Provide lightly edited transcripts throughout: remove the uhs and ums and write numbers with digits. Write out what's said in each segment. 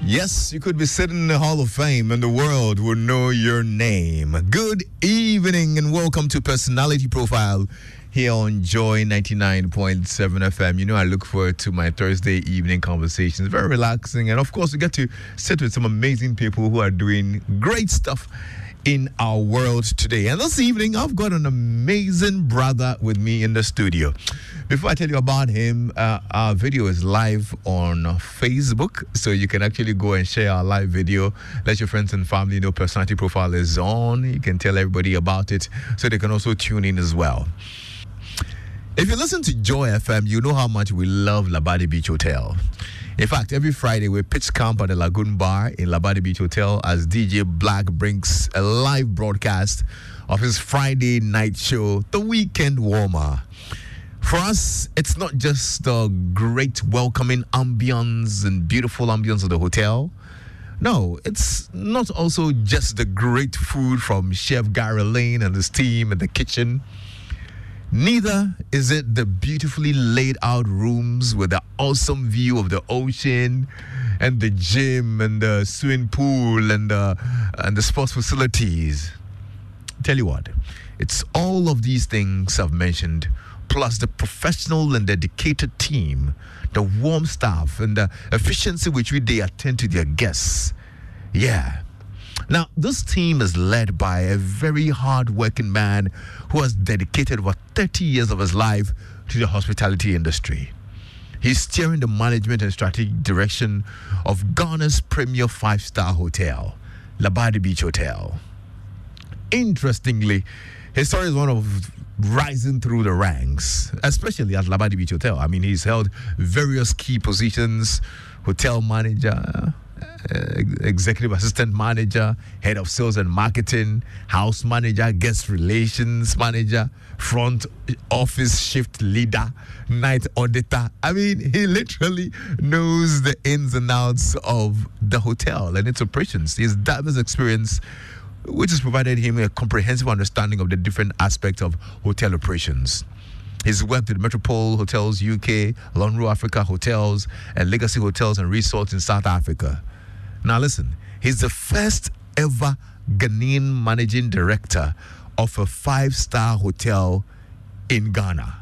Yes, you could be sitting in the Hall of Fame and the world will know your name. Good evening and welcome to Personality Profile here on Joy 99.7 FM. You know, I look forward to my Thursday evening conversations. Very relaxing. And of course, we get to sit with some amazing people who are doing great stuff in our world today. And this evening, I've got an amazing brother with me in the studio. Before I tell you about him, our video is live on Facebook, so you can actually go and share our live video. Let your friends and family know Personality Profile is on. You can tell everybody about it, so they can also tune in as well. If you listen to Joy FM, you know how much we love Labadi Beach Hotel. In fact, every Friday we pitch camp at the Lagoon Bar in Labadi Beach Hotel as DJ Black brings a live broadcast of his Friday night show, The Weekend Warmer. For us, it's not just the great welcoming ambience and beautiful ambience of the hotel. No, it's not also just the great food from Chef Gary Lane and his team in the kitchen. Neither is it the beautifully laid out rooms with the awesome view of the ocean and the gym and the swimming pool and the sports facilities. Tell you what, it's all of these things I've mentioned, plus the professional and dedicated team, the warm staff, and the efficiency with which they attend to their guests. Yeah. Now, this team is led by a very hard-working man who has dedicated over 30 years of his life to the hospitality industry. He's steering the management and strategic direction of Ghana's premier five-star hotel, Labadi Beach Hotel. Interestingly, his story is one of rising through the ranks, especially at Labadi Beach Hotel. I mean, he's held various key positions: hotel manager, executive assistant manager, head of sales and marketing, house manager, guest relations manager, front office shift leader, night auditor. I mean, he literally knows the ins and outs of the hotel and its operations. His diverse experience, which has provided him a comprehensive understanding of the different aspects of hotel operations. He's worked with Metropole Hotels UK, Lonro Africa Hotels, and Legacy Hotels and Resorts in South Africa. Now listen, he's the first ever Ghanaian managing director of a five-star hotel in Ghana.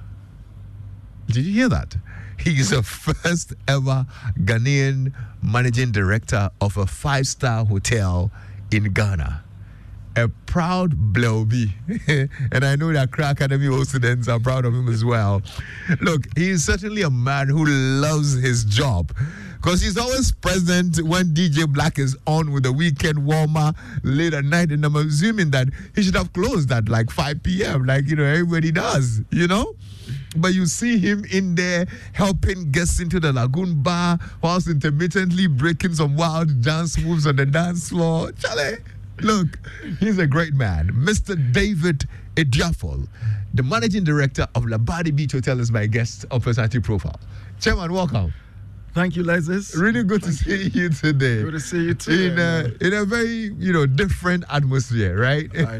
Did you hear that? He's the first ever Ghanaian managing director of a five-star hotel in Ghana. A proud Bloby. And I know that Accra Academy students are proud of him as well. Look, he's certainly a man who loves his job, because he's always present when DJ Black is on with the weekend warmer late at night. And I'm assuming that he should have closed at like 5 p.m. like, everybody does, But you see him in there helping guests into the Lagoon Bar whilst intermittently breaking some wild dance moves on the dance floor. Charlie, look, he's a great man. Mr. David Ediafol, the managing director of Labadi Beach Hotel, is my guest on Personality Profile. Chairman, welcome. Thank you, Lazis. Really good to see you today. Good to see you too. In a very different atmosphere, right? I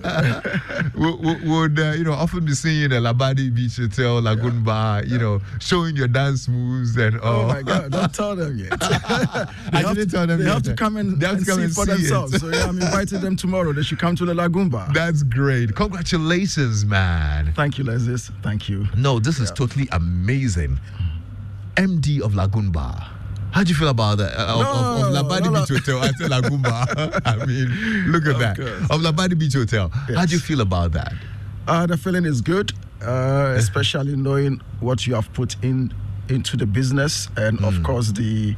know. would often be seeing you in a Labadi Beach Hotel, Lagoon Bar, showing your dance moves and all. Oh my God! Don't tell them yet. I didn't tell them yet. They have to come and see for themselves. So I'm inviting them tomorrow. They should come to the Lagoon Bar. That's great. Congratulations, man. Thank you, Lazis. Thank you. No, this is totally amazing. MD of Lagoon Bar. How do you feel about that? Of Labadi Beach Hotel at Lagoon Bar. I mean, look at that. Of Labadi Beach Hotel. Yes. How do you feel about that? The feeling is good, especially knowing what you have put into the business and, of course, the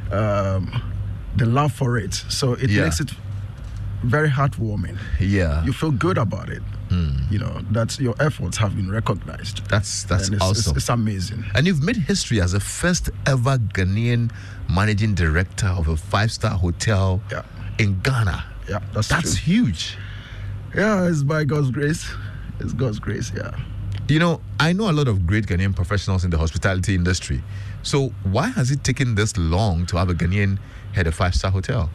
love for it. So it makes it very heartwarming. Yeah. You feel good about it. That your efforts have been recognized. That's awesome. It's amazing. And you've made history as the first ever Ghanaian managing director of a five-star hotel in Ghana. Yeah, that's true. Huge. Yeah, it's by God's grace. It's God's grace, yeah. I know a lot of great Ghanaian professionals in the hospitality industry. So why has it taken this long to have a Ghanaian head a five-star hotel?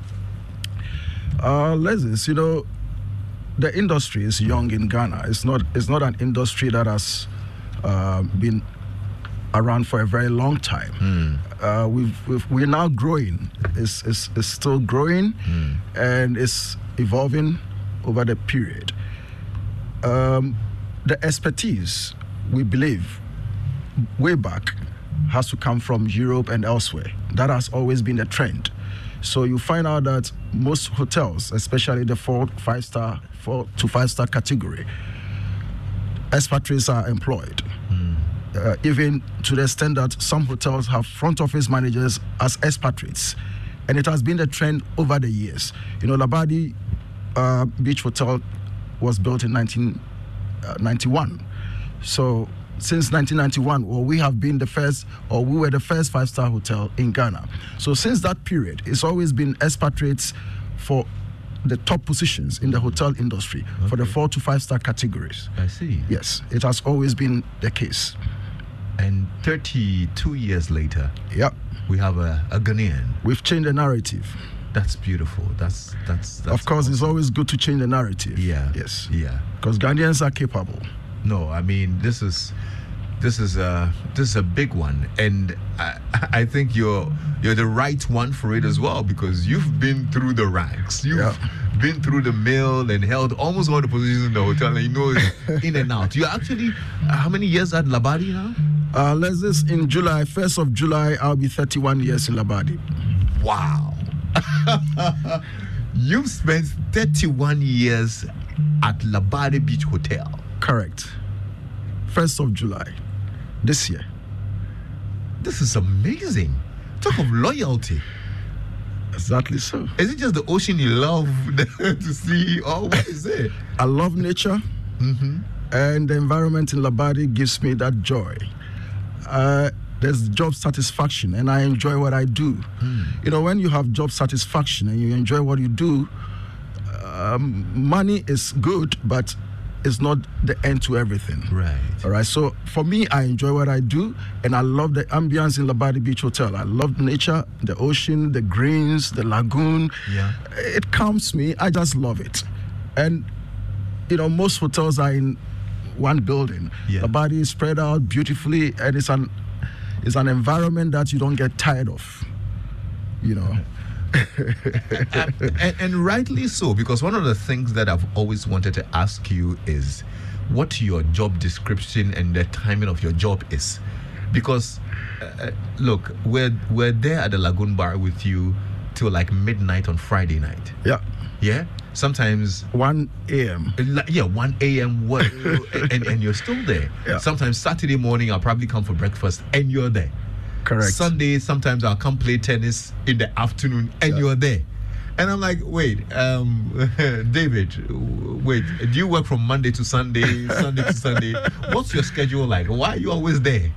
Lazis, the industry is young in Ghana. It's not an industry that has been around for a very long time. We're now growing. It's still growing, and it's evolving over the period. The expertise, we believe, way back, has to come from Europe and elsewhere. That has always been the trend. So you find out that most hotels, especially the 4 to 5 star category, expatriates are employed. Even to the extent that some hotels have front office managers as expatriates. And it has been the trend over the years. Labadi Beach Hotel was built in 1991. So since 1991, we have been the first, or we were the first 5-star hotel in Ghana. So since that period, it's always been expatriates for the top positions in the hotel industry, for the 4 to 5 star categories. I see. Yes, it has always been the case. And 32 years later, yep, we have a Ghanaian. We've changed the narrative. That's beautiful. That's of course, awesome. It's always good to change the narrative. Yeah. Yes. Yeah. Because Ghanaians are capable. No, I mean this is a big one, and I think you're the right one for it as well, because you've been through the ranks. You've been through the mill and held almost all the positions in the hotel, and you know it's in and out. You're actually how many years at Labadi now? In July, 1st of July, I'll be 31 years in Labadi. Wow. You've spent 31 years at Labadi Beach Hotel. Correct. 1st of July this year. This is amazing. Talk of loyalty. Exactly so. Is it just the ocean you love to see, or what is it? I love nature, and the environment in Labadi gives me that joy. There's job satisfaction, and I enjoy what I do. When you have job satisfaction and you enjoy what you do, money is good, but it's not the end to everything. Right. All right. So for me, I enjoy what I do, and I love the ambience in Labadi Beach Hotel. I love nature, the ocean, the greens, the lagoon. Yeah. It calms me. I just love it. And most hotels are in one building. Yeah. Labadi is spread out beautifully, and it's an environment that you don't get tired of. And rightly so, because one of the things that I've always wanted to ask you is what your job description and the timing of your job is. Because look, we're there at the Lagoon Bar with you till like midnight on Friday night. Yeah, sometimes 1 a.m. Yeah, 1 a.m. work, and you're still there. Sometimes Saturday morning I'll probably come for breakfast and you're there. Correct. Sunday, sometimes I'll come play tennis in the afternoon and you're there. And I'm like, wait, David, wait, do you work from Monday to Sunday, Sunday to Sunday? What's your schedule like? Why are you always there?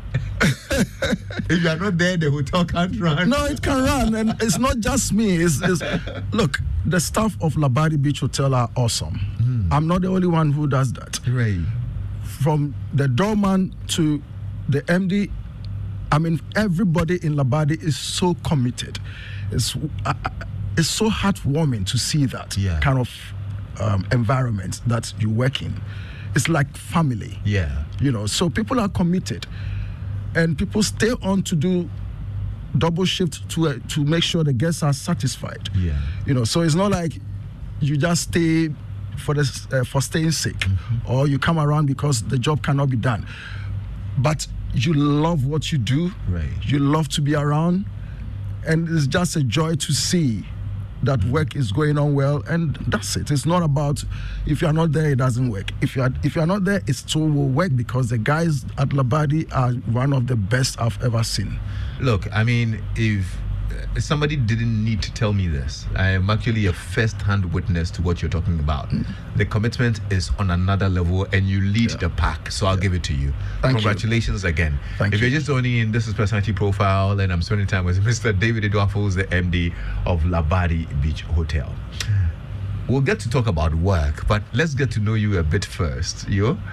If you are not there, the hotel can't run. No, it can run. And it's not just me. Look, the staff of Labadi Beach Hotel are awesome. I'm not the only one who does that. Right. From the doorman to the MD, I mean, everybody in Labadi is so committed. It's so heartwarming to see that kind of environment that you work in. It's like family. Yeah. So people are committed, and people stay on to do double shift to make sure the guests are satisfied. Yeah. So it's not like you just stay for staying sake, or you come around because the job cannot be done. But you love what you do. Right. You love to be around, and it's just a joy to see that work is going on well, and that's it. It's not about if you're not there, it doesn't work. If you're not there, it still will work, because the guys at Labadi are one of the best I've ever seen. Look, I mean, if somebody didn't need to tell me this, I am actually a first-hand witness to what you're talking about. The commitment is on another level, and you lead the pack, so I'll give it to you. Congratulations again. If you're just joining in, this is Personality Profile, and I'm spending time with Mr. David Edoaffo, who's the MD of Labadi Beach Hotel. We'll get to talk about work, but let's get to know you a bit first.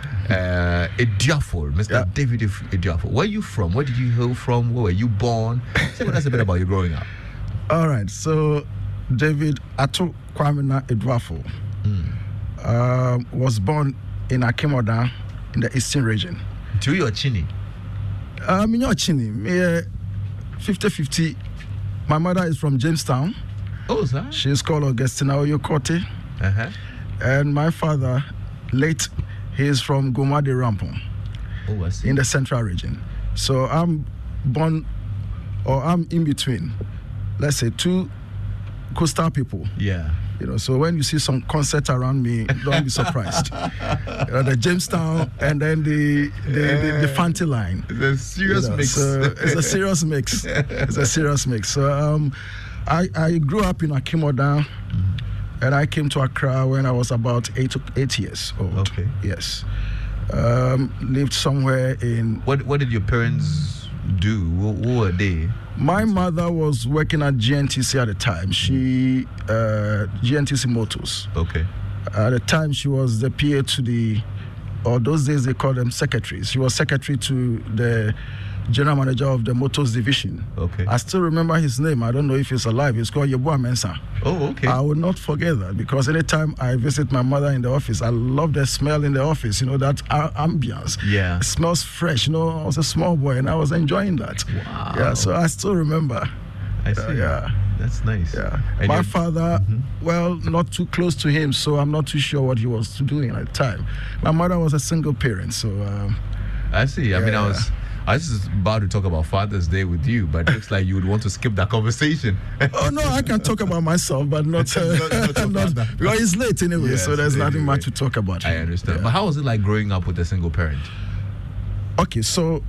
Edoaffo, Mr. David Edoaffo. Where are you from? Where did you hail from? Where were you born? Tell us a bit about you growing up. All right, so David Ato Kwamina Edoaffo was born in Akemoda in the Eastern region. To your Chini? Minyochini, 50-50. My mother is from Jamestown. Oh, sir. She's called Augustina Oyokote. Uh-huh. And my father, late, he is from Gomade Rampon. Oh, I see. In the central region. So I'm born, or I'm in between, let's say, two coastal people. Yeah. So when you see some concert around me, don't be surprised. The Jamestown and then the Fanti line. It's a serious mix. So it's a serious mix. It's a serious mix. So I grew up in Akimoda, and I came to Accra when I was about 8 years old. Okay. Yes. Lived somewhere in... What did your parents do? Who were they? My mother was working at GNTC at the time. She GNTC Motors. Okay. At the time, she was the PA to those days they called them secretaries. She was secretary to the general manager of the Motors division. Okay. I still remember his name. I don't know if he's alive. He's called Yeboah Mensah. Oh, okay. I will not forget that, because anytime I visit my mother in the office, I love the smell in the office, that ambience. Yeah. It smells fresh. I was a small boy and I was enjoying that. Wow. Yeah, so I still remember. I see. Yeah. That's nice. Yeah. And my father, well, not too close to him, so I'm not too sure what he was doing at the time. My mother was a single parent, so... I see. I mean, I was about to talk about Father's Day with you, but it looks like you would want to skip that conversation. Oh, no, I can talk about myself, but not because it's late anyway, Yes, so there's nothing anyway. much to talk about. I understand. Yeah. But how was it like growing up with a single parent? Okay, so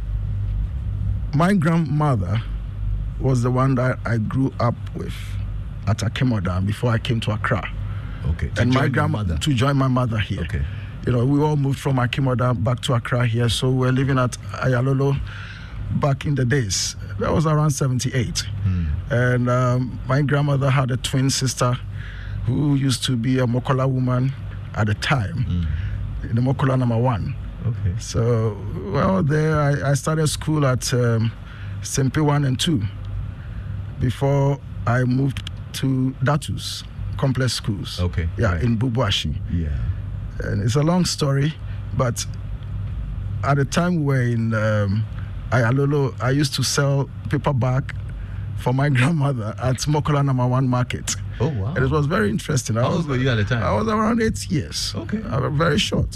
my grandmother was the one that I grew up with at Akimoda before I came to Accra. Okay. And my grandmother to join my mother here. Okay. We all moved from Akimoda back to Accra here, so we're living at Ayalolo back in the days. That was around 78. And my grandmother had a twin sister who used to be a Mokola woman at the time, the Mokola number 1. Okay. So, there I started school at Sempe 1 and 2 before I moved to Datus Complex Schools. Okay. Yeah, right. in Bubuashi. Yeah. And it's a long story, but at the time we were in Ayalolo, I used to sell paperback for my grandmother at Mokola number 1 market. Oh, wow. And it was very interesting. How old were you at the time? I was around 8 years. Okay. Very short,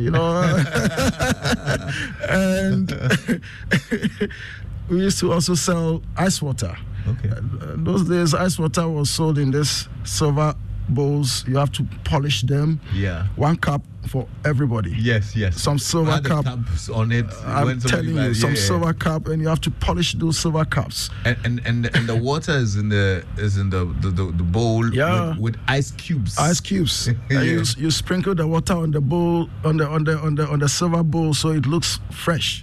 and we used to also sell ice water. Okay. Those days, ice water was sold in this silver bowls. You have to polish them. Yeah. 1 cup for everybody. Yes. Some silver Had the cup. cups on it. I'm telling you, some silver cup, and you have to polish those silver cups. And the water is in the bowl with ice cubes. Ice cubes. Yeah. And you sprinkle the water on the bowl on the silver bowl so it looks fresh.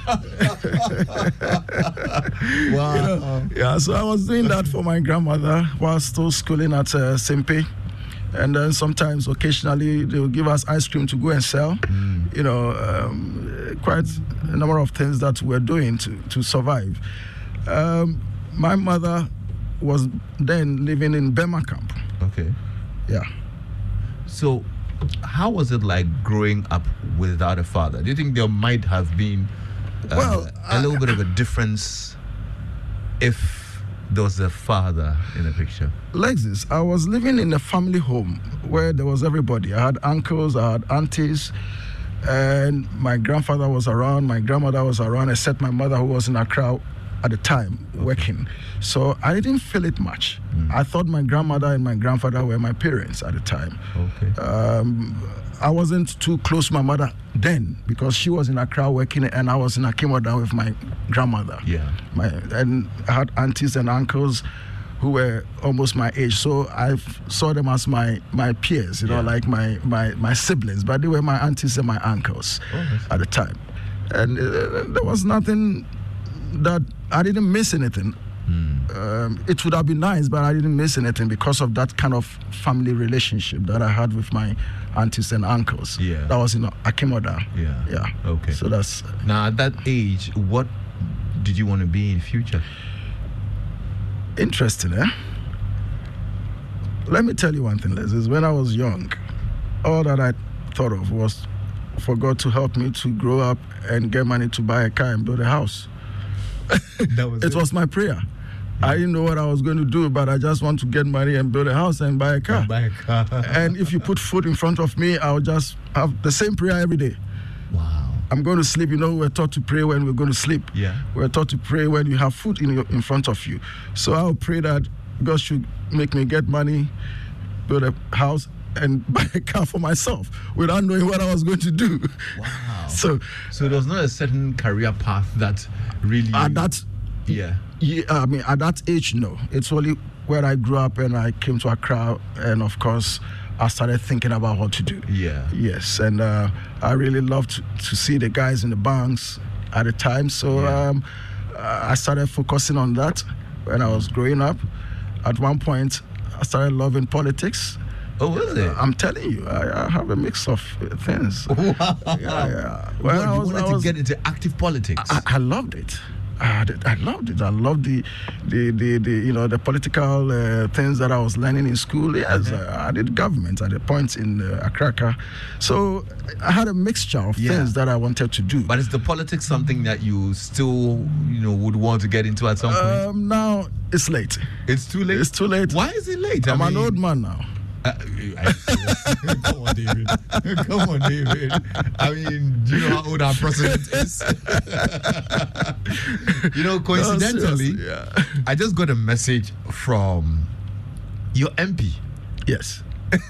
Wow. Yeah, so I was doing that for my grandmother while still schooling at Sempe. And then sometimes, occasionally, they will give us ice cream to go and sell. Quite a number of things that we're doing to survive. My mother was then living in Bema Camp. Okay. Yeah. So, how was it like growing up without a father? Do you think there might have been a little bit of a difference if there was a father in the picture? Like this, I was living in a family home where there was everybody. I had uncles, I had aunties, and my grandfather was around, my grandmother was around, except my mother who was in Accra at the time working. So I didn't feel it much. I thought my grandmother and my grandfather were my parents at the time. Okay. I wasn't too close to my mother then because she was in Accra working and I was in Akimoda with my grandmother. Yeah. And I had aunties and uncles who were almost my age, so I saw them as my peers, like my siblings, but they were my aunties and my uncles at the time. And there was nothing that I didn't miss anything. It would have been nice, but I didn't miss anything because of that kind of family relationship that I had with my aunties and uncles. Yeah. That was in Akimoda. Yeah. Okay. So that's... Now, at that age, what did you want to be in future? Interesting, eh? Let me tell you one thing, Les, is when I was young, all that I thought of was for God to help me to grow up and get money to buy a car and build a house. It was my prayer. I didn't know what I was going to do, but I just want to get money and build a house and buy a car. And if you put food in front of me, I'll just have the same prayer every day. Wow. I'm going to sleep. You know, we're taught to pray when we're going to sleep. Yeah. We're taught to pray when you have food in front of you. So I'll pray that God should make me get money, build a house, and buy a car for myself without knowing what I was going to do. Wow. So there was not a certain career path that really... At that... Yeah. Yeah, I mean, at that age, no. It's only where I grew up and I came to Accra, and of course, I started thinking about what to do. Yeah. Yes, and I really loved to see the guys in the banks at the time. So I started focusing on that when I was growing up. At one point, I started loving politics. Oh, was it? I'm telling you, I have a mix of things. Wow. Yeah. Well, you wanted to get into active politics. I loved it. I loved it. I loved the the political things that I was learning in school. Yes, I did government at a point in Accra. So I had a mixture of things that I wanted to do. But is the politics something that you still, would want to get into at some point? Now it's late. It's too late? It's too late. Why is it late? I'm an old man now. Come on, David. Come on, David. I mean, do you know how old our president is? Coincidentally, I just got a message from your MP. Yes.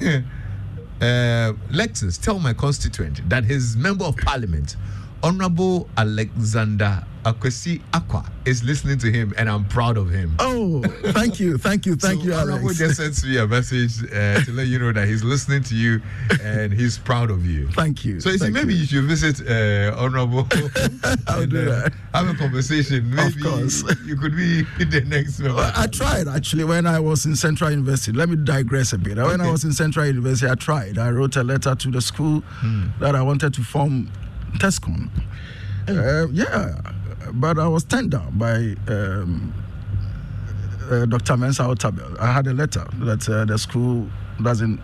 Lexus, tell my constituent that his member of parliament, Honorable Alexander Akwesi Akwa, is listening to him, and I'm proud of him. Oh, thank you, Honorable Alex. just sent me a message to let you know that he's listening to you and he's proud of you. Thank you. So maybe you should visit Honorable. I'll do that. Have a conversation. Maybe of course. You could be the next member. Well, I tried actually when I was in Central University. Let me digress a bit. When I was in Central University, I tried. I wrote a letter to the school that I wanted to form TESCON. But I was turned down by Dr. Mensa Otabel. I had a letter that the school doesn't,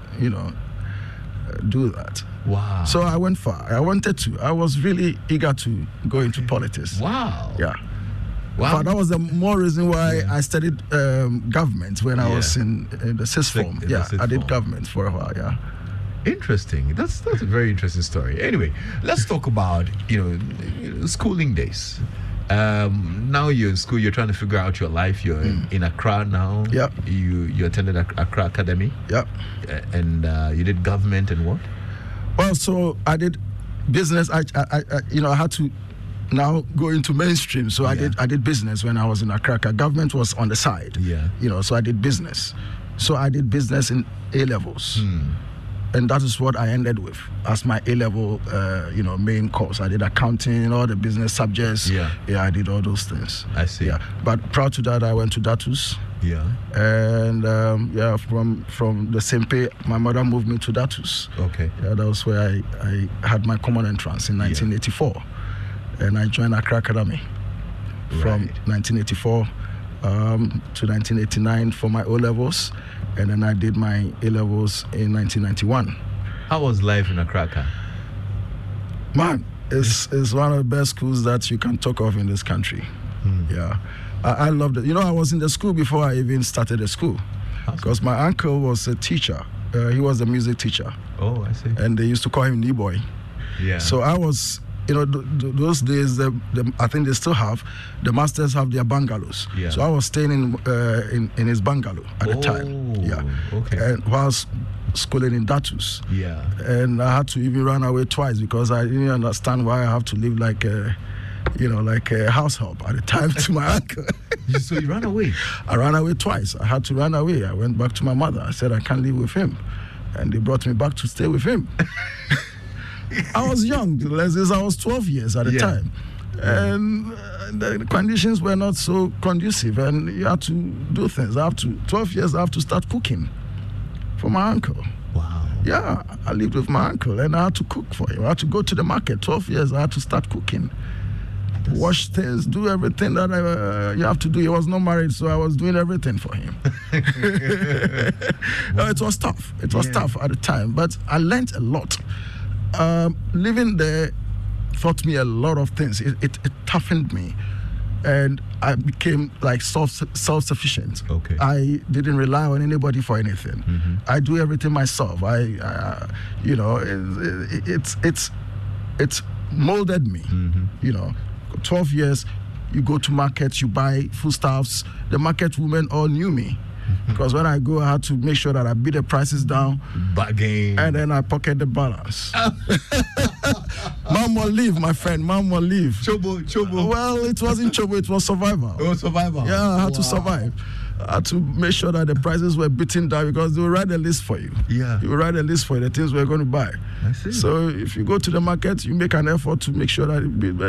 do that. Wow. So I went far. I wanted to. I was really eager to go into politics. Wow. Yeah. Wow. But that was the more reason why I studied government when I was in the sixth form. I did government for a while, Interesting. That's a very interesting story. Anyway, let's talk about schooling days. Now you're in school. You're trying to figure out your life. You're in Accra now. Yeah. You attended Accra Academy. Yeah. And you did government and what? Well, so I did business. I had to now go into mainstream. So I did business when I was in Accra. Government was on the side. Yeah. So I did business. So I did business in A levels. And that is what I ended with as my A-level, main course. I did accounting, all the business subjects. Yeah, I did all those things. I see. Yeah, but prior to that, I went to Datus. Yeah. And from the same pay, my mother moved me to Datus. Okay. Yeah, that was where I had my common entrance in 1984, and I joined Accra Academy from 1984 to 1989 for my O-levels. And then I did my A-levels in 1991. How was life in Accra? Man, it's one of the best schools that you can talk of in this country. Yeah, I loved it. I was in the school before I even started the school, because my uncle was a teacher. He was a music teacher. Oh, I see. And they used to call him Niboy. Yeah. So I was... those days, I think they still have, the masters have their bungalows. Yeah. So I was staying in his bungalow at the time. Yeah. Okay. And whilst schooling in Datus. Yeah. And I had to even run away twice because I didn't understand why I have to live like a house help at the time to my uncle. So you ran away? I ran away twice. I had to run away. I went back to my mother. I said I can't live with him. And they brought me back to stay with him. I was young. I was 12 years at the time. And the conditions were not so conducive. And you had to do things. 12 years, I have to start cooking for my uncle. Wow. Yeah, I lived with my uncle and I had to cook for him. I had to go to the market. 12 years, I had to start cooking. Wash things, do everything that you have to do. He was not married, so I was doing everything for him. No, it was tough. It was tough at the time, but I learned a lot. Living there taught me a lot of things. It toughened me. and I became like self-sufficient. Okay. I didn't rely on anybody for anything. I do everything myself. You know, it's molded me. You know, 12 years. You go to markets, you buy foodstuffs. The market women all knew me. Because when I go, I had to make sure that I beat the prices down. Bargain. And then I pocket the balance. Mom will leave, my friend. Mom will leave. Chobo. Well, it wasn't chobo, it was survival. Oh, survival. Yeah, I had to survive. I had to make sure that the prices were beaten down because they will write a list for you. Yeah. You will write a list for the things we're going to buy. I see. So if you go to the market, you make an effort to make sure that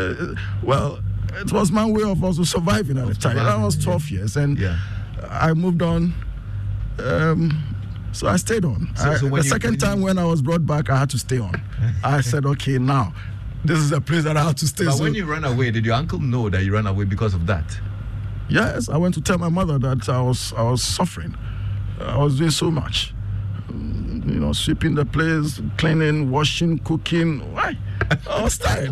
it was my way of also surviving at the time. That was 12 years. And I moved on. So I stayed on. The second time when I was brought back, I had to stay on. I said, okay, now this is a place that I have to stay. But when you ran away, did your uncle know that you ran away because of that? Yes, I went to tell my mother that I was suffering. I was doing so much. You know, sweeping the place, cleaning, washing, cooking. Why? I was tired.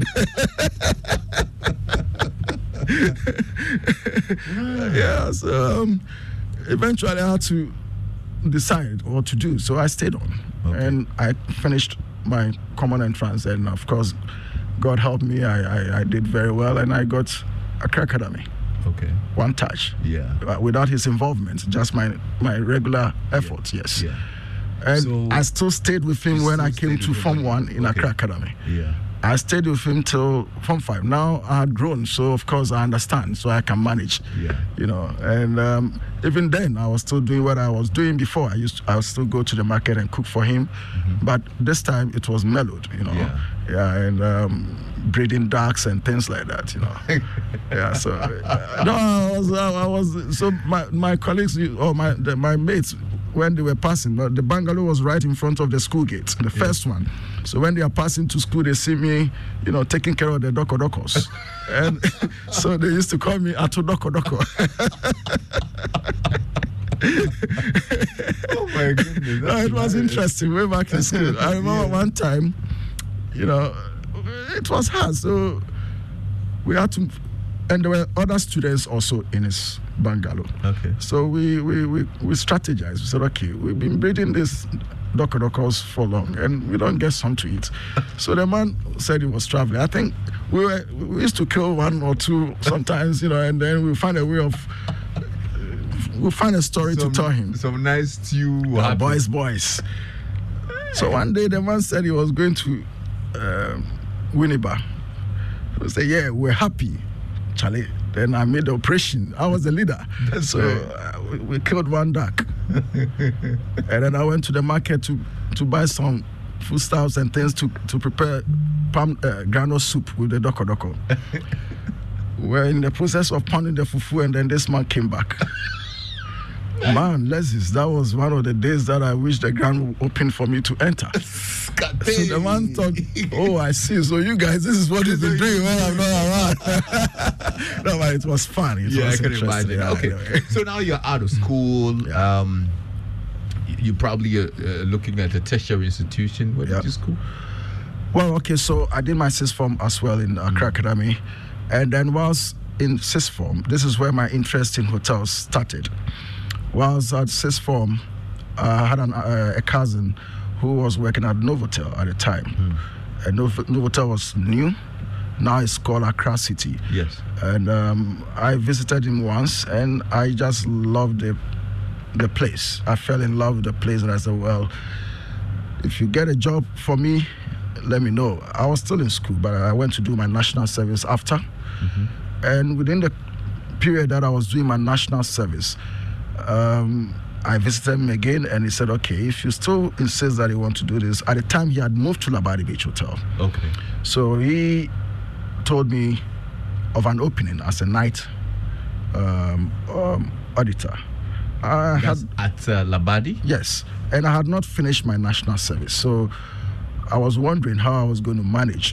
Yeah, so eventually I had to decide what to do. So I stayed on. Okay. And I finished my common entrance. And of course, God helped me. I did very well. And I got Accra Academy. Okay. One touch. Yeah. Without his involvement, just my regular efforts, yes. Yeah. And so I still stayed with him when I came to Form 1 in Accra Academy. Yeah. I stayed with him till Form 5. Now I had grown, so of course I understand, so I can manage. Yeah. You know, and even then I was still doing what I was doing before. I would still go to the market and cook for him, but this time it was mellowed. You know. Yeah. And breeding ducks and things like that. You know. Yeah. So no, I was. So my colleagues or my mates, when they were passing, the bungalow was right in front of the school gate, the first one. So when they are passing to school, they see me, you know, taking care of the doko-dokos. And so they used to call me Ato Doko-doko. Oh my goodness. It was interesting way back in school. I remember one time, you know, it was hard. So we had to, and there were other students also in his bungalow. Okay. So we strategized. We said, okay, we've been breeding this doko-dokos for long, and we don't get some to eat. So the man said he was traveling. I think we used to kill one or two sometimes, you know, and then we'll find a way of, we'll find a story to tell him. Some nice stew. Boys. So one day the man said he was going to Winneba. He said, yeah, we're happy, Charlie. Then I made the operation. I was the leader. We killed one duck. And then I went to the market to buy some foodstuffs and things to prepare granule soup with the doko-doko. We're in the process of pounding the fufu, and then this man came back. Man, Lesis, that was one of the days that I wish the ground would open for me to enter. So the man thought, oh, I see. So you guys, this is what you've been doing when I'm not around. No, but it was fun. It was I can imagine. Okay, anyway. So now you're out of school. You're probably looking at a tertiary institution. Where did you school? Well, okay, so I did my sixth form as well in Accra Academy. And then whilst in sixth form, this is where my interest in hotels started. Whilst at sixth form, I had a cousin who was working at Novotel at the time. And Novotel was new. Now it's called Accra City. Yes. And I visited him once, and I just loved the place. I fell in love with the place, and I said, well, if you get a job for me, let me know. I was still in school, but I went to do my national service after. And within the period that I was doing my national service, I visited him again, and he said, okay, if you still insist that you want to do this. At the time, he had moved to Labadi Beach Hotel. Okay. So he told me of an opening as a night auditor. At Labadi? Yes. And I had not finished my national service. So I was wondering how I was going to manage.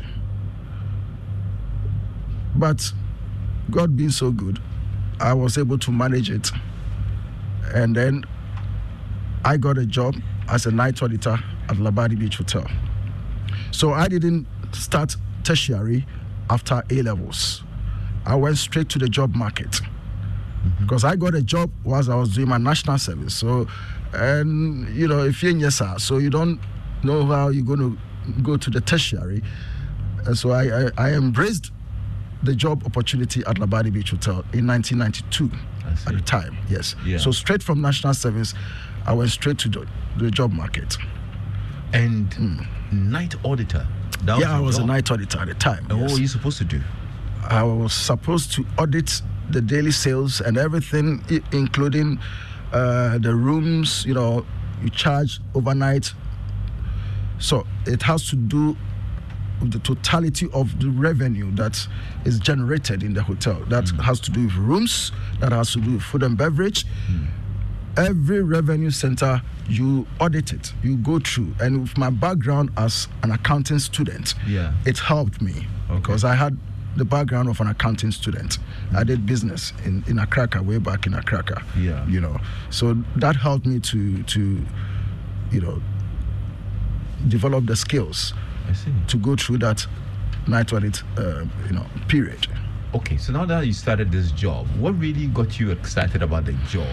But God being so good, I was able to manage it. And then I got a job as a night auditor at Labadi Beach Hotel. So I didn't start tertiary after A-levels. I went straight to the job market because I got a job whilst I was doing my national service. So, and if you're in Yesa, so you don't know how you're going to go to the tertiary. And so I embraced the job opportunity at Labadi Beach Hotel in 1992 at the time. Yes. Yeah. So straight from national service, I went straight to the job market. And night auditor. I was a night auditor at the time. And what were you supposed to do? I was supposed to audit the daily sales and everything, including the rooms, you charge overnight. So it has to do with the totality of the revenue that is generated in the hotel. That has to do with rooms, that has to do with food and beverage. Every revenue center, you audit it, you go through. And with my background as an accounting student, it helped me because I had the background of an accounting student. I did business in Akraka, way back in Akraka. So that helped me to develop the skills to go through that night audit period. Okay, so now that you started this job, what really got you excited about the job?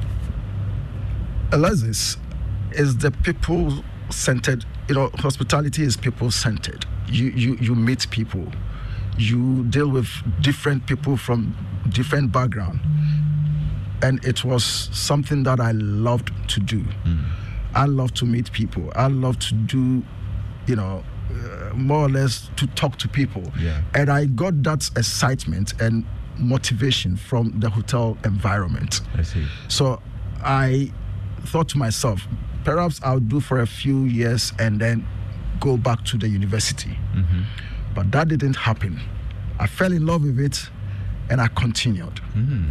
Alexis, is the people-centered. Hospitality is people-centered. You meet people. You deal with different people from different background. And it was something that I loved to do. I love to meet people. I love to do, more or less to talk to people. And I got that excitement and motivation from the hotel environment. I see. So I thought to myself, perhaps I'll do for a few years and then go back to the university. But that didn't happen. I fell in love with it and I continued.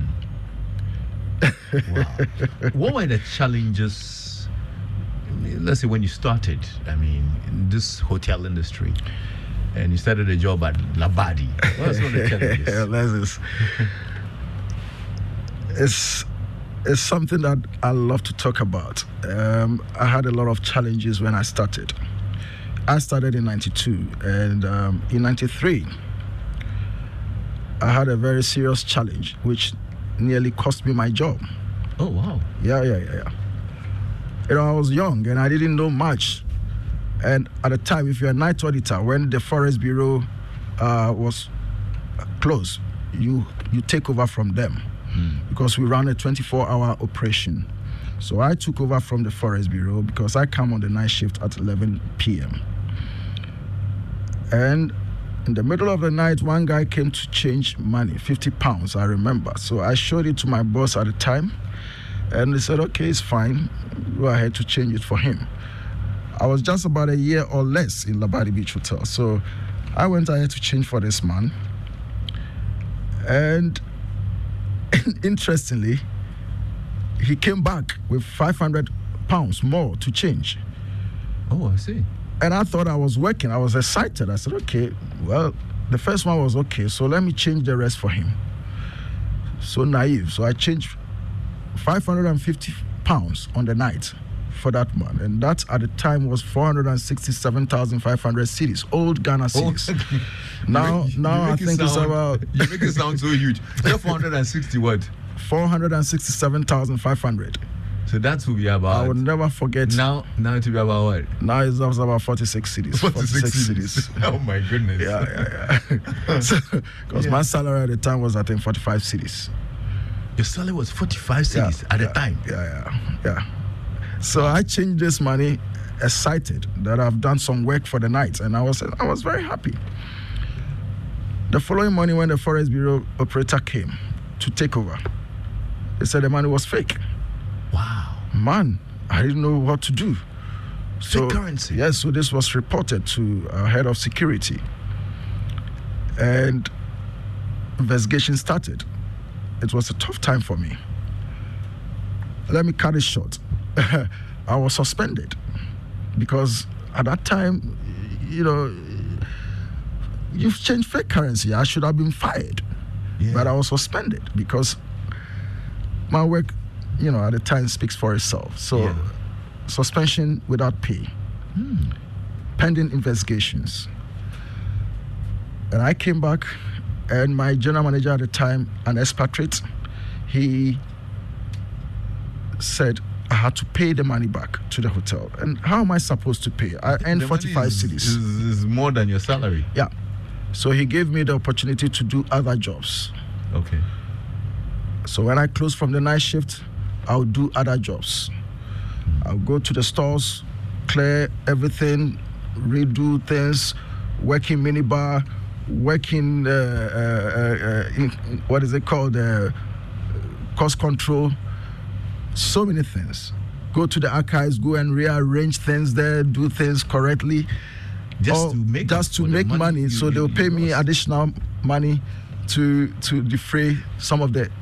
Wow. What were the challenges, let's say, when you started, in this hotel industry, and you started a job at Labadi? What were some of the challenges? It's something that I love to talk about. I had a lot of challenges when I started. I started in 92, and in 93, I had a very serious challenge, which nearly cost me my job. Oh, wow. Yeah. I was young, and I didn't know much. And at the time, if you're a night auditor, when the Forest Bureau was closed, you take over from them. Because we ran a 24-hour operation. So I took over from the Forest Bureau because I come on the night shift at 11 p.m. And in the middle of the night, one guy came to change money, 50 pounds, I remember. So I showed it to my boss at the time, and he said, okay, it's fine. Go ahead to change it for him. I was just about a year or less in Labadi Beach Hotel. So I went ahead to change for this man. And interestingly, he came back with 500 pounds more to change. Oh, I see. And I thought I was working. I was excited. I said, okay, well, the first one was okay, so let me change the rest for him. So naive. So I changed 550 pounds on the night for that man. And that at the time was 467,500 cedis, old Ghana cedis. Now I think it's about... You make it sound so huge. 460 what? 467,500. So that will be about... I will never forget. Now it will be about what? Now it's about 46 cedis. 46 cedis. Oh my goodness. Yeah. Because my salary at the time was, I think, 45 cedis. Your salary was 45 cedis at the time? Yeah. So I changed this money, excited that I've done some work for the night, and I was very happy. The following morning, when the Forest Bureau operator came to take over, they said the money was fake. Wow. Man, I didn't know what to do. Fake currency? Yes, so this was reported to our head of security. And investigation started. It was a tough time for me. Let me cut it short. I was suspended because at that time, you've changed fake currency. I should have been fired. Yeah. But I was suspended because my work, at the time speaks for itself. So suspension without pay, pending investigations. And I came back And my general manager at the time, an expatriate, he said I had to pay the money back to the hotel. And how am I supposed to pay? I earned 45 cedis. Is more than your salary. Yeah. So he gave me the opportunity to do other jobs. Okay. So when I close from the night shift, I'll do other jobs. I'll go to the stores, clear everything, redo things, work in minibar, work in, what is it called, cost control, so many things. Go to the archives, go and rearrange things there, do things correctly. Just to make money. So they'll pay me additional money to defray some of the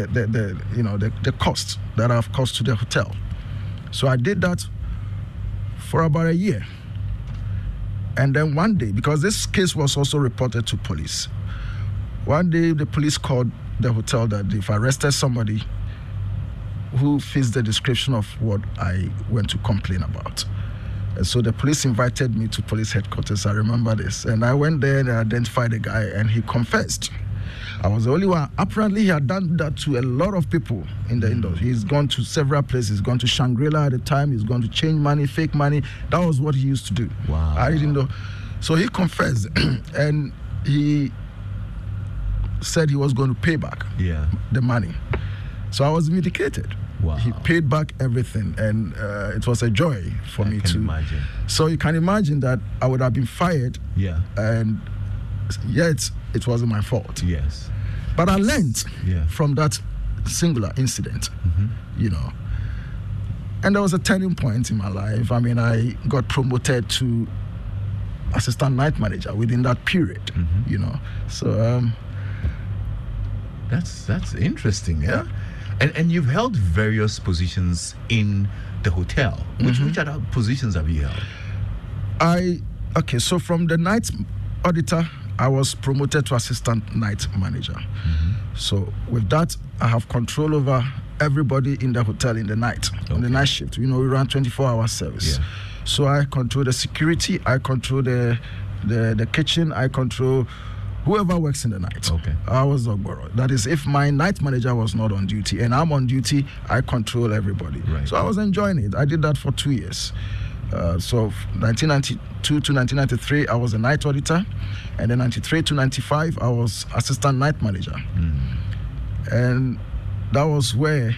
costs that I've cost to the hotel. So I did that for about a year. And then one day, because this case was also reported to police, one day the police called the hotel that they've arrested somebody who fits the description of what I went to complain about. And so the police invited me to police headquarters. I remember this. And I went there and I identified the guy, and he confessed. I was the only one. Apparently, he had done that to a lot of people in the industry. He's gone to several places. He's gone to Shangri-La at the time. He's gone to change money, fake money. That was what he used to do. Wow. I didn't know. So he confessed, and he said he was going to pay back the money. So I was vindicated. Wow. He paid back everything, and it was a joy for me to imagine. So you can imagine that I would have been fired. Yeah. And yet it wasn't my fault. Yes. But I learned from that singular incident, And there was a turning point in my life. I mean, I got promoted to assistant night manager within that period, So that's interesting, yeah. And you've held various positions in the hotel. Which other positions have you held? So from the night auditor, I was promoted to assistant night manager. So with that, I have control over everybody in the hotel in the night, on the night shift. We run 24-hour service. Yeah. So I control the security, I control the kitchen, I control whoever works in the night. Okay. I was Ogboro. That is, if my night manager was not on duty and I'm on duty, I control everybody. Right. So I was enjoying it. I did that for 2 years. So 1992 to 1993, I was a night auditor. And then 93 to 95, I was assistant night manager. And that was where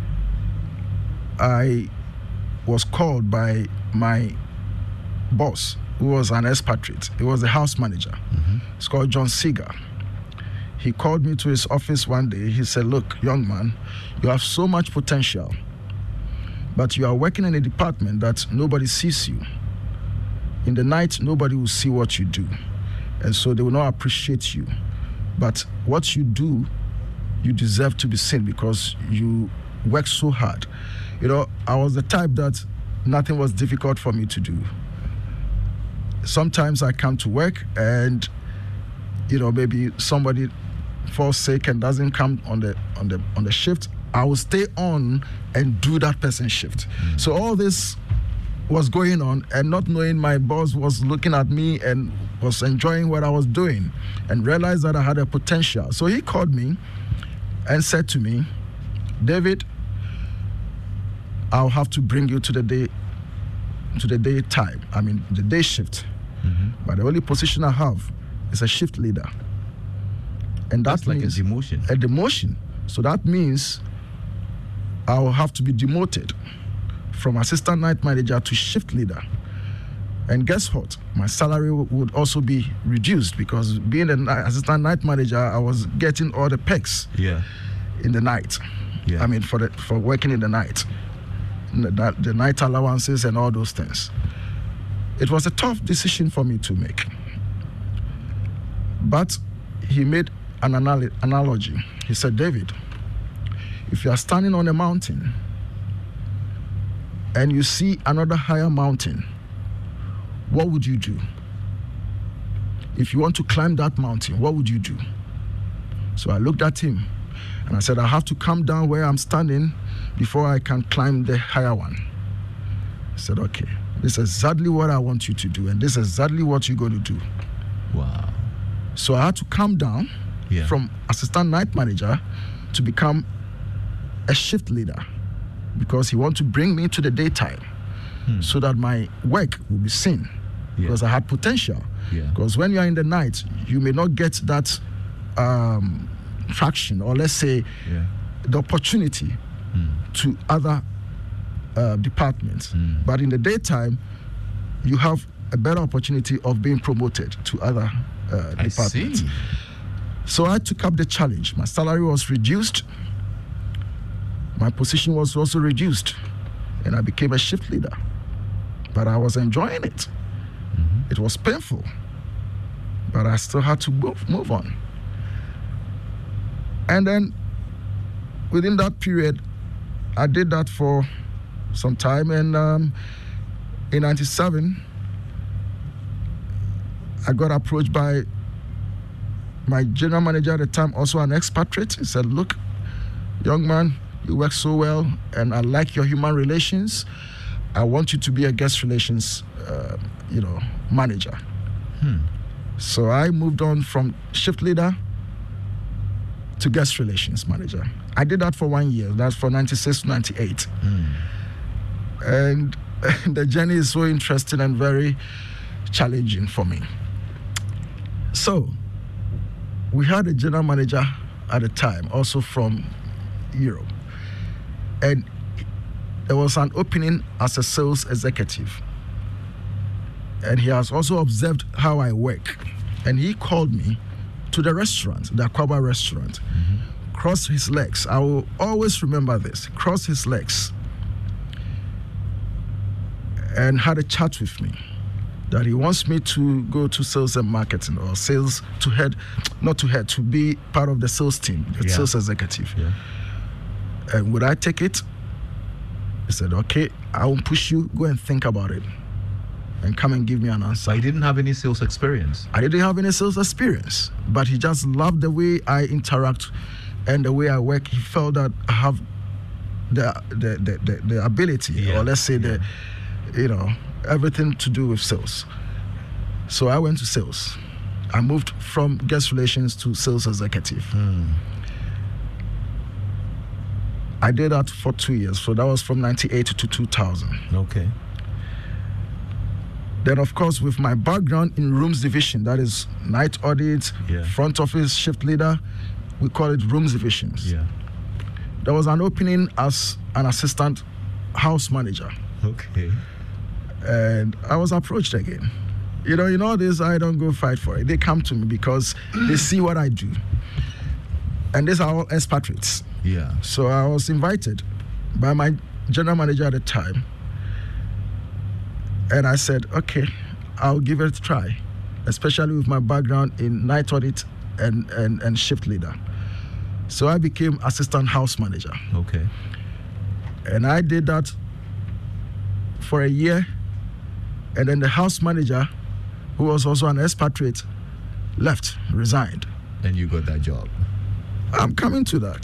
I was called by my boss, who was an expatriate. He was the house manager. It's called John Seeger. He called me to his office one day. He said, "Look, young man, you have so much potential, but you are working in a department that nobody sees you. In the night, nobody will see what you do, and so they will not appreciate you. But what you do, you deserve to be seen because you work so hard." I was the type that nothing was difficult for me to do. Sometimes I come to work and, maybe somebody falls sick and doesn't come on the shift. I will stay on and do that person's shift. So all this was going on, and not knowing my boss was looking at me and was enjoying what I was doing and realized that I had a potential. So he called me and said to me, "David, I'll have to bring you to the day shift. But the only position I have is a shift leader." And that's like a demotion. A demotion. So that means I will have to be demoted from assistant night manager to shift leader. And guess what? My salary would also be reduced because being an assistant night manager, I was getting all the perks in the night. Yeah. I mean, for working in the night. The night allowances and all those things. It was a tough decision for me to make. But he made an analogy. He said, "David, if you are standing on a mountain and you see another higher mountain, what would you do? If you want to climb that mountain, what would you do?" So I looked at him and I said, "I have to come down where I'm standing before I can climb the higher one." He said, "Okay, this is exactly what I want you to do, and this is exactly what you're going to do." Wow. So I had to come down from assistant night manager to become a shift leader, because he wanted to bring me to the daytime so that my work will be seen, because I had potential. Because when you are in the night, you may not get that traction, or let's say the opportunity to other departments. But in the daytime, you have a better opportunity of being promoted to other departments. So I took up the challenge. My salary was reduced. My position was also reduced. And I became a shift leader. But I was enjoying it. It was painful. But I still had to move on. And then within that period, I did that for some time. And in 97, I got approached by my general manager at the time, also an expatriate. He said, look, young man, you work so well, and I like your human relations. I want you to be a guest relations, manager. So I moved on from shift leader to guest relations manager. I did that for 1 year. That's from 96 to 98. And the journey is so interesting and very challenging for me. So we had a general manager at the time, also from Europe. And there was an opening as a sales executive. And he has also observed how I work. And he called me to the restaurant, the Akwaaba restaurant. Crossed his legs. I will always remember this. Crossed his legs and had a chat with me that he wants me to go to sales and marketing, or sales to be part of the sales team, the sales executive. And would I take it? He said, okay, I won't push you. Go and think about it and come and give me an answer. So he didn't have any sales experience? I didn't have any sales experience, but he just loved the way I interact and the way I work. He felt that I have the ability, or let's say everything to do with sales. So I went to sales. I moved from guest relations to sales executive. I did that for 2 years. So that was from 98 to 2000. Okay. Then, of course, with my background in rooms division, that is night audit, front office, shift leader, we call it rooms divisions. There was an opening as an assistant house manager. Okay. And I was approached again. You know this, I don't go fight for it. They come to me because they see what I do. And these are all expatriates. So I was invited by my general manager at the time. And I said, okay, I'll give it a try, especially with my background in night audit and shift leader. So I became assistant house manager. Okay. And I did that for a year. And then the house manager, who was also an expatriate, resigned. And you got that job. I'm coming to that.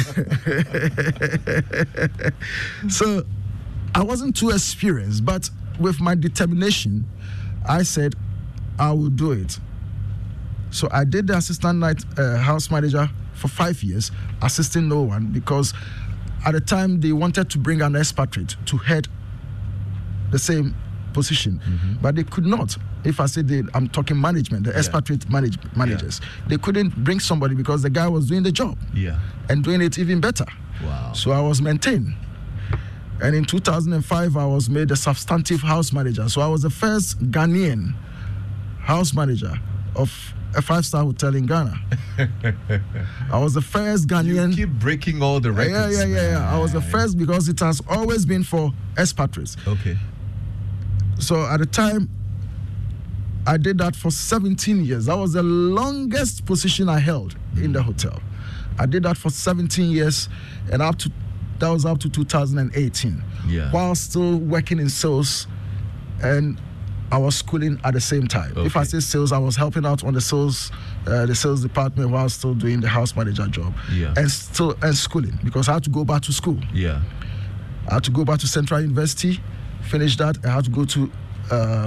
So I wasn't too experienced, but with my determination, I said, I will do it. So I did the assistant night house manager for 5 years, assisting no one, because at the time they wanted to bring an expatriate to head the same position, but they could not. If I say I'm talking management, the expatriate managers, they couldn't bring somebody because the guy was doing the job and doing it even better. Wow. So I was maintained. And in 2005, I was made a substantive house manager. So I was the first Ghanaian house manager of a 5-star hotel in Ghana. I was the first Ghanaian. You keep breaking all the records. Yeah. I was the first because it has always been for expatriates. Okay. So at the time, I did that for 17 years. That was the longest position I held in the hotel. I did that for 17 years, and that was up to 2018. While still working in sales, and I was schooling at the same time. Okay. If I say sales, I was helping out on the sales department while still doing the house manager job. And schooling, because I had to go back to school. I had to go back to Central University, finish that. I had to go to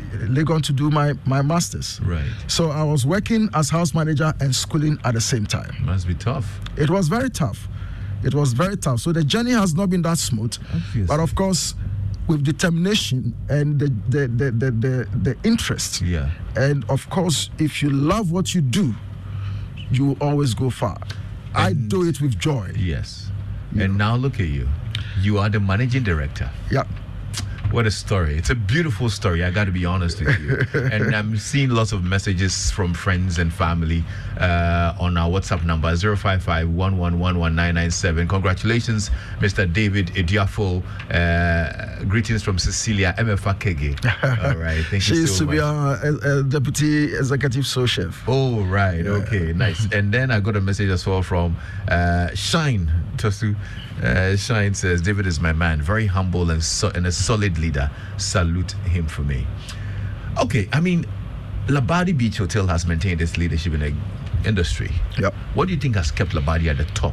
Legon to do my master's. Right. So I was working as house manager and schooling at the same time. Must be tough. It was very tough. It was very tough. So the journey has not been that smooth. Obviously. But of course, with determination and the interest. Yeah. And of course, if you love what you do, you will always go far. I do it with joy. Yes. And now look at you. You are the managing director. Yeah. What a story. It's a beautiful story, I got to be honest with you. And I'm seeing lots of messages from friends and family on our WhatsApp number, 055-1111-997. Congratulations, Mr. David Ediafo. Greetings from Cecilia MFA Kege. All right, thank you so much. She used to be our deputy executive sous chef. Oh, right. Yeah. Okay, nice. And then I got a message as well from Shine Tosu. Shine says, David is my man, very humble and a solid leader. Salute him for me. Okay, I mean, Labadi Beach Hotel has maintained its leadership in the industry. Yep. What do you think has kept Labadi at the top?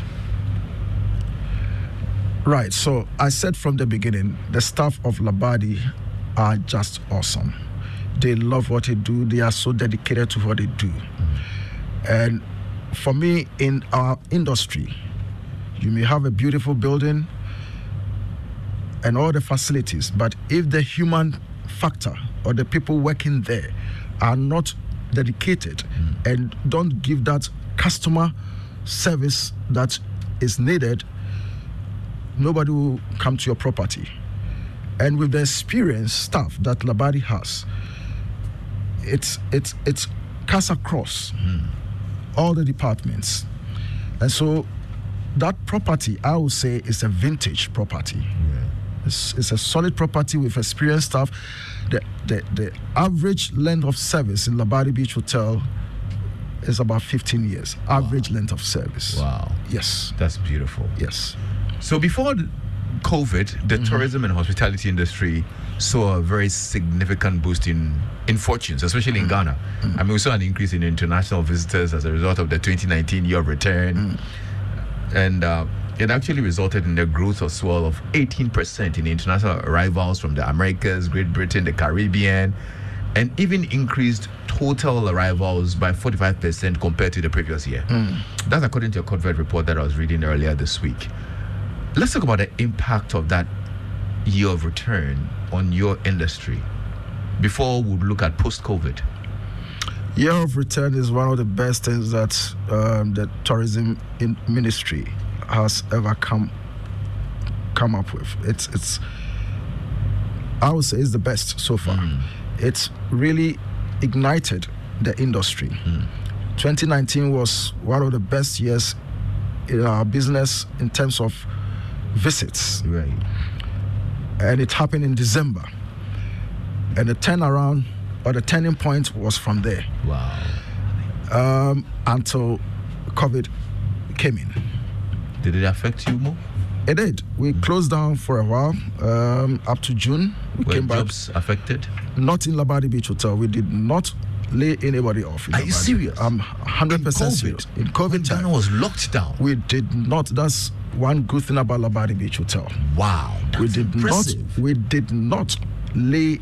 Right, so I said from the beginning, the staff of Labadi are just awesome. They love what they do. They are so dedicated to what they do. And for me, in our industry, you may have a beautiful building and all the facilities, but if the human factor or the people working there are not dedicated and don't give that customer service that is needed, nobody will come to your property. And with the experienced staff that Labadi has, it's cuts across all the departments. And so that property, I would say, is a vintage property. Yeah. It's a solid property with experienced staff. The average length of service in Labadi Beach Hotel is about 15 years. Average length of service. Wow. Yes. That's beautiful. Yes. So before COVID, the tourism and hospitality industry saw a very significant boost in fortunes, especially in Ghana. I mean, we saw an increase in international visitors as a result of the 2019 year of return. And it actually resulted in the growth as well of 18% in international arrivals from the Americas, Great Britain, the Caribbean, and even increased total arrivals by 45% compared to the previous year. That's according to a Convert report that I was reading earlier this week. Let's talk about the impact of that year of return on your industry before we look at post-COVID. Year of return is one of the best things that the tourism ministry has ever come up with. It's I would say it's the best so far. It's really ignited the industry. 2019 was one of the best years in our business in terms of visits. Right. And it happened in December. And the turnaround or the turning point was from there. Wow. Until COVID came in. Did it affect you more? It did. We closed down for a while, up to June. We Were came back. jobs affected? Not in Labadi Beach Hotel. We did not lay anybody off. Are you serious? I'm 100% serious. In COVID time, Ghana was locked down. we did not. That's one good thing about Labadi Beach Hotel. Wow, that's impressive. We did not lay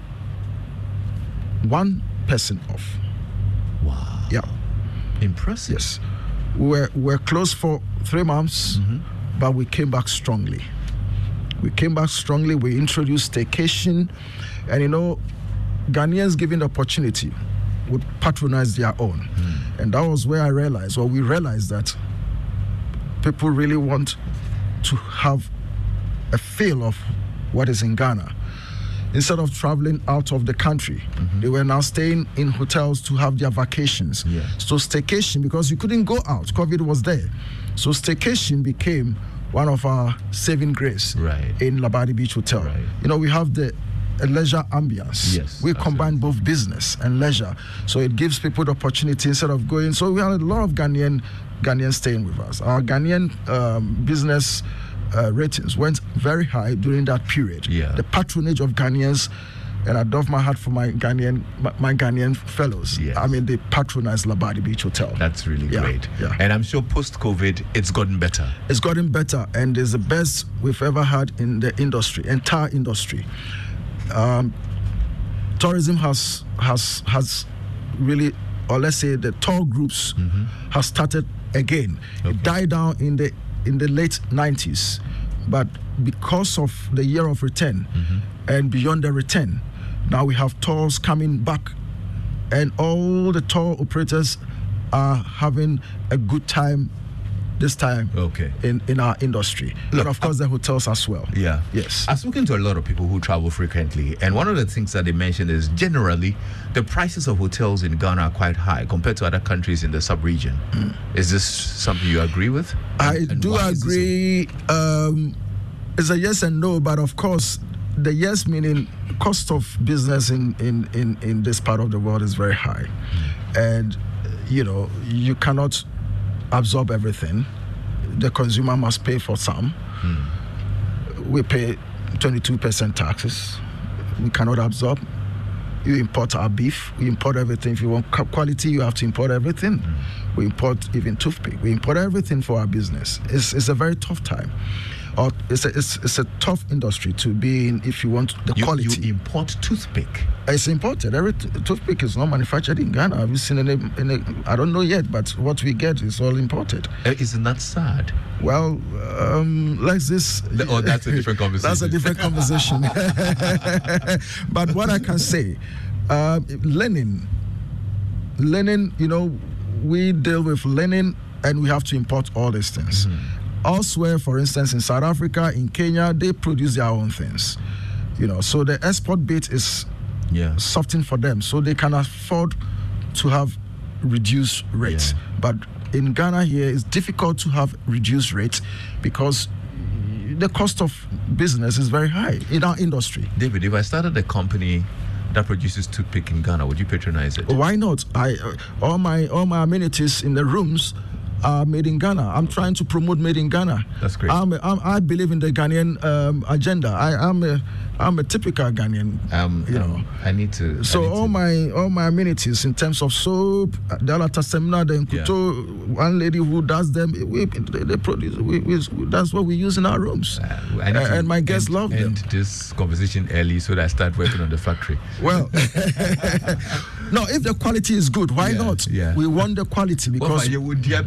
one person off. Wow. Yeah. Impressive. Yes. We're closed for 3 months, but we came back strongly. We introduced staycation, and Ghanaians given the opportunity would patronize their own. And that was where we realized that people really want to have a feel of what is in Ghana. Instead of traveling out of the country, they were now staying in hotels to have their vacations. Yeah. So staycation, because you couldn't go out, COVID was there. So staycation became one of our saving grace in Labadi Beach Hotel. Right. We have a leisure ambience. Yes, we combine both business and leisure. So it gives people the opportunity instead of going. So we had a lot of Ghanaian staying with us. Our Ghanaian business ratings went very high during that period. Yeah. The patronage of Ghanaians, and I doff my hat for my Ghanaian fellows. Yes. I mean, they patronize Labadi Beach Hotel. That's really great. Yeah. And I'm sure post-COVID, it's gotten better. It's gotten better, and it's the best we've ever had in the industry, entire industry. tourism has really, or let's say the tour groups has started again. Okay. It died down in the late 90s, but because of the year of return and beyond the return, now we have tours coming back, and all the tour operators are having a good time this time in our industry. Look, but of course the hotels as well. Yeah. Yes. I've spoken to a lot of people who travel frequently, and one of the things that they mention is generally the prices of hotels in Ghana are quite high compared to other countries in the sub-region. Is this something you agree with? I do agree. It's a yes and no, but of course the yes meaning cost of business in this part of the world is very high. And you cannot absorb everything. The consumer must pay for some. We pay 22% taxes. We cannot absorb. You import our beef. We import everything. If you want quality, you have to import everything. We import even toothpick. We import everything for our business. It's a very tough time. It's a tough industry to be in if you want the quality. You import toothpick? It's imported. Every toothpick is not manufactured in Ghana. Have you seen any? I don't know yet, but what we get is all imported. Isn't that sad? Well, like this. That's a different conversation. That's a different conversation. But what I can say, linen. We deal with linen, and we have to import all these things. Elsewhere, for instance, in South Africa, in Kenya, they produce their own things. So the export bit is softened for them, so they can afford to have reduced rates. But in Ghana here, it's difficult to have reduced rates because the cost of business is very high in our industry. David, if I started a company that produces toothpick in Ghana, would you patronize it? Why not? All my amenities in the rooms are made in Ghana. I'm trying to promote made in Ghana. That's great. I believe in the Ghanaian agenda. I'm a typical Ghanaian. I need to. All my amenities in terms of soap, the Alata Semina, the Nkuto, one lady who does them, they produce. That's what we use in our rooms. And my guests love them. End this conversation early so that I start working on the factory. Well, no, if the quality is good, why not? Yeah. We want the quality because you would get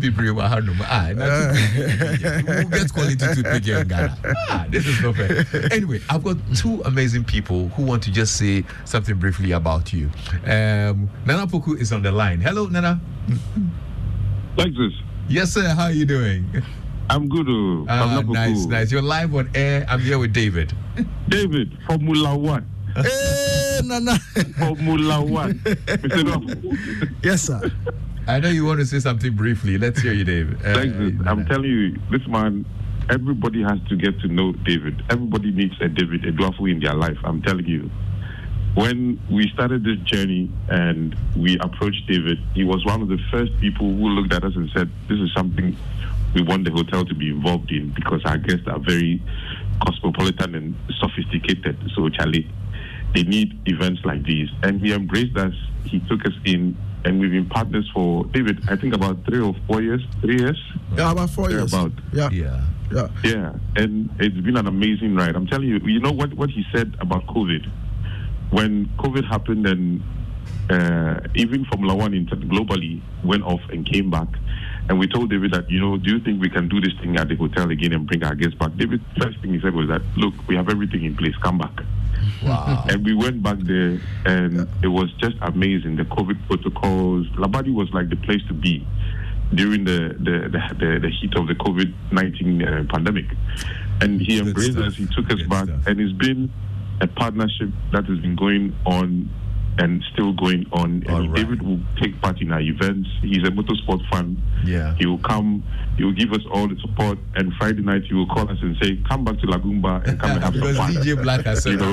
quality to pick in Ghana. This is not fair. Anyway, I've got two amazing people who want to just say something briefly about you. Nana Poku is on the line. Hello, Nana. Like this. Yes, sir. How are you doing? I'm good. Nice. You're live on air. I'm here with David. David, Formula One. Hey, Nana. Formula One. Yes, sir. I know you want to say something briefly. Let's hear you, David. I'm telling you, this man, everybody has to get to know David. Everybody needs a David Eduafu in their life. I'm telling you. When we started this journey and we approached David, he was one of the first people who looked at us and said, this is something we want the hotel to be involved in because our guests are very cosmopolitan and sophisticated. So, Charlie, they need events like these. And he embraced us. He took us in. And we've been partners for, David, I think about 3 or 4 years. 3 years? Yeah, about 4 years. Yeah. And it's been an amazing ride. I'm telling you, you know what he said about COVID? When COVID happened and even Formula One globally went off and came back, and we told David that, do you think we can do this thing at the hotel again and bring our guests back? David's first thing he said was that, look, we have everything in place, come back. Wow. And we went back there, and it was just amazing. The COVID protocols. Labadi was like the place to be during the heat of the COVID-19 pandemic. And he embraced us. He took us back, and it's been a partnership that has been going on and still going on. And David will take part in our events. He's a motorsport fan. Yeah. He will come. He will give us all the support. And Friday night he will call us and say, "Come back to Lagumba and come and have some fun." DJ Black has said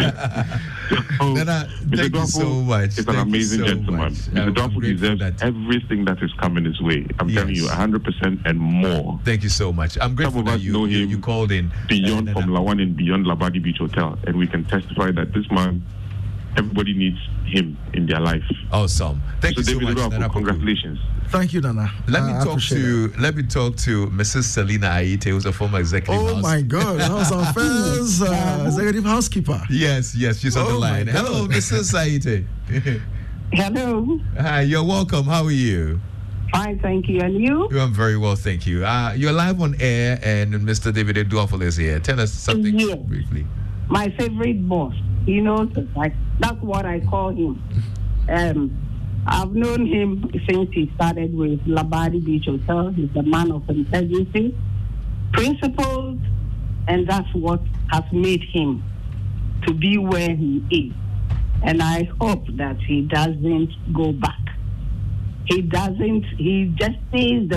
thank you so much. It's an amazing gentleman. Mr. Dwafu deserves everything that is coming his way. I'm telling you, 100% and more. Thank you so much. I'm grateful that you called in beyond Formula One and beyond Labadi Beach Hotel, and we can testify that this man everybody needs him in their life. Awesome. Thank you so David much. Oduafu, Nana Kwaku. congratulations. Thank you, Nana. Let I me talk to Mrs. Selina Aite, who's a former executive. Oh my God, that was our first executive housekeeper. Yes, she's on the line. Hello, Mrs. Aite. Hello. Hi, you're welcome. How are you? Fine, thank you. And you? I'm very well, thank you. You're live on air, and Mr. David Oduafu is here. Tell us something briefly. My favorite boss. He knows that's what I call him. I've known him since he started with Labadi Beach Hotel. He's a man of integrity, principles, and that's what has made him to be where he is. And I hope that he doesn't go back. He just stays the